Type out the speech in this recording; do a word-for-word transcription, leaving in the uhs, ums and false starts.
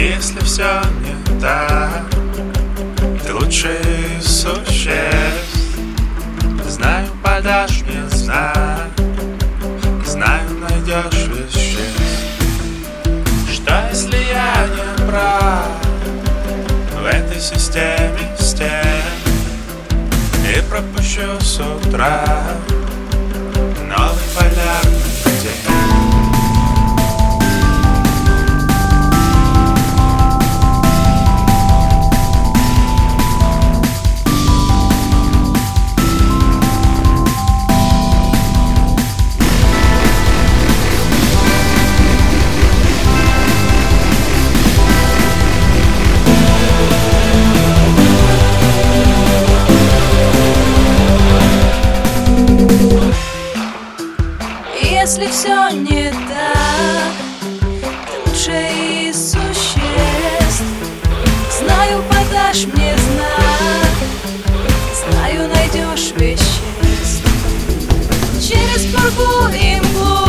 Если все не так, ты лучший из существ. Знаю, подашь мне знак, знаю, найдешь веществ. Что если я не прав в этой системе стен и пропущу с утра новый полярный день? Если все не так, ты лучший из существ. Знаю, подашь мне знак, знаю, найдешь веществ. Через пургу и мглу